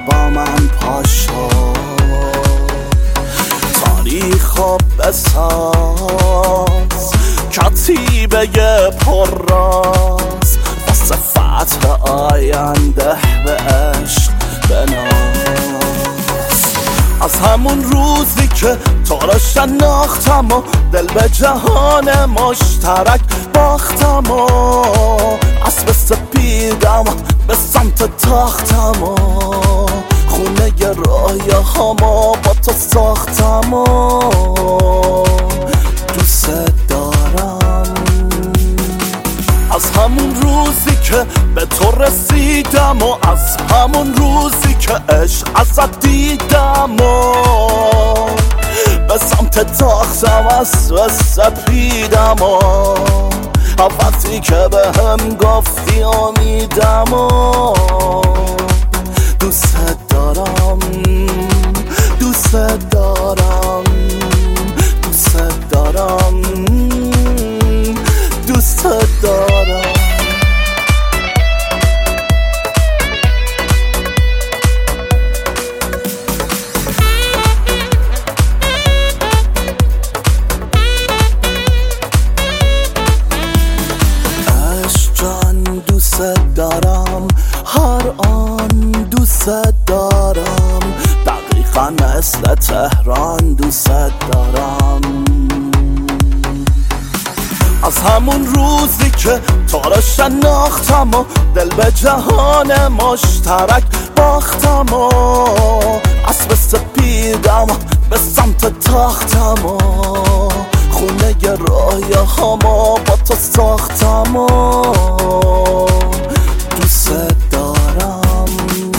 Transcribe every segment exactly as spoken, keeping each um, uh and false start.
با من پاشو، تاریخ و بساز کتیبه پر راز واسه فتح آینده به عشق بناز. از همون روزی که تو رو شناختم و دل به جهان مشترک باختم و اسب سپیدم به سمت تاختم و خونه ی رویا همو با تو ساختم و دوست دارم. از همون روزی که به تو رسیدم و از همون روزی که عشق ازت دیدم و به سمت تاختم اسب سپیدم و وقتی که به هم گفتی امیدم و دوست دارم دوست دارم دوست دارم دوست دارم. دوست دارم هر آن دوست دارم دقیقا مثل تهران دوست دارم. از همون روزی که تو رو شناختم و دل به جهان مشترک باختم و اسب سپیدم به سمت تاختم و خونه ی رویا همو با تو ساختم و دوست دارم.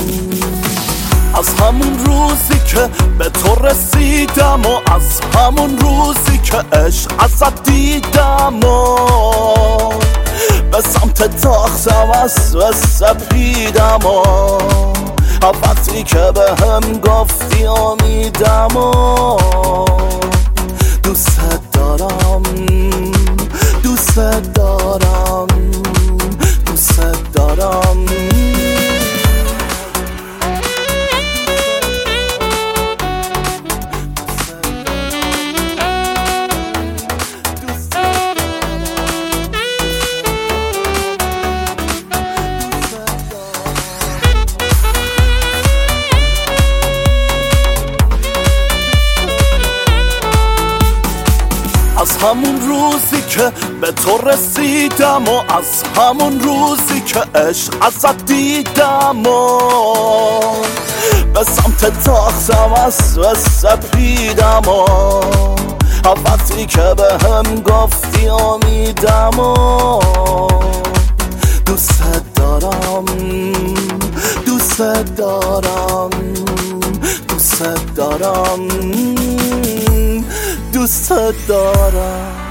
از همون روزی که به تو رسیدم و از همون روزی که عشق ازت دیدم و به سمت تاختم اسب سپیدم و وقتی که به هم گفتی امیدم و دوست دارم دوست دارم دوست دارم. از همون روزی که به تو رسیدم و از همون روزی که عشق ازت دیدم و به سمت تاختم اسب سپیدم و وقتی که به هم گفتی امیدم و دوست دارم دوست دارم دوست دارم دوست دارم.